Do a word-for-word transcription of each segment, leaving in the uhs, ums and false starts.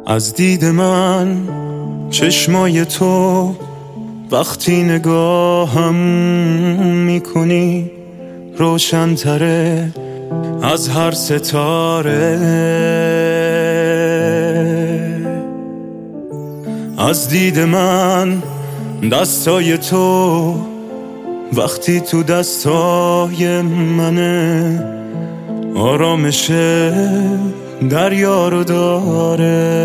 از دید من چشمای تو وقتی نگاهم میکنی روشن‌تره از هر ستاره. از دید من دستای تو وقتی تو دستای منه آرامش دریا رو داره.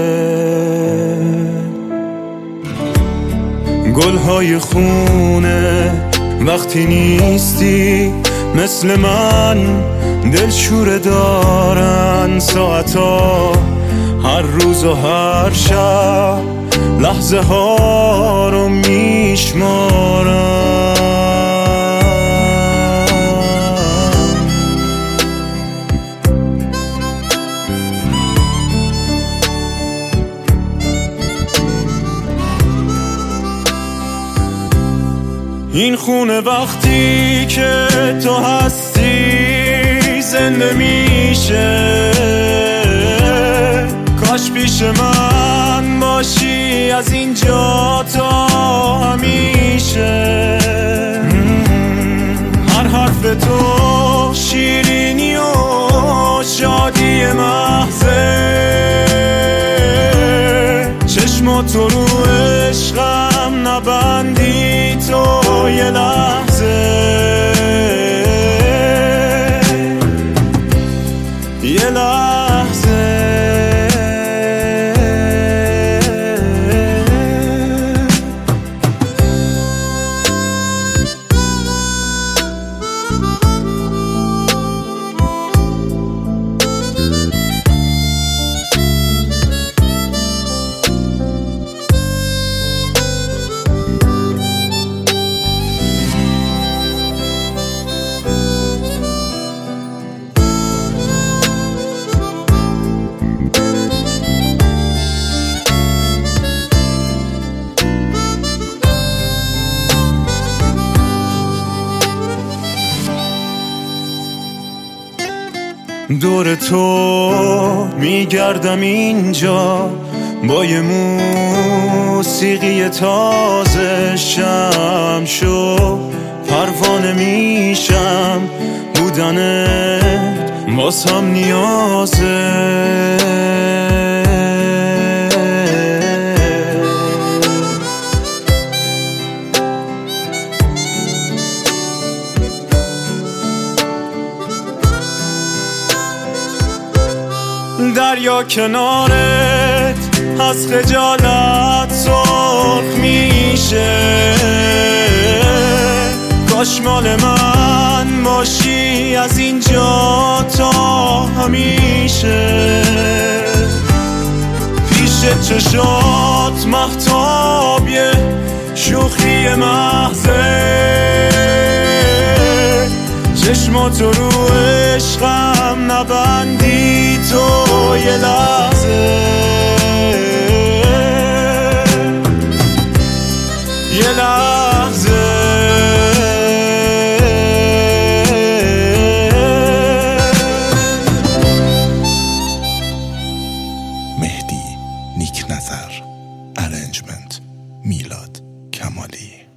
گلهای خونه وقتی نیستی مثل من دلشوره دارن ساعتا هر روز و هر شب لحظه ها رو میشمارن. این خونه وقتی که تو هستی زنده میشه، کاش پیش من باشی از اینجا تا همیشه. هر حرف تو شیرینی و شادی محضه، چشماتو رو عشقم نبندی تو یه لحظه، یه لحظه. دور تو میگردم اینجا با یه موسیقی تازه، شم شو پروانه میشم بودنت واسم نیازه. دریا کنارت از خجالت سرخ میشه، کاش مال من باشی از اینجا تا همیشه. پیش چشات مهتاب یه شوخی محضه، چشماتو رو عشقم نبندی تو یه لحظه، یه لحظه. مهدی نیک نظر، ارنجمنت میلاد کمالی.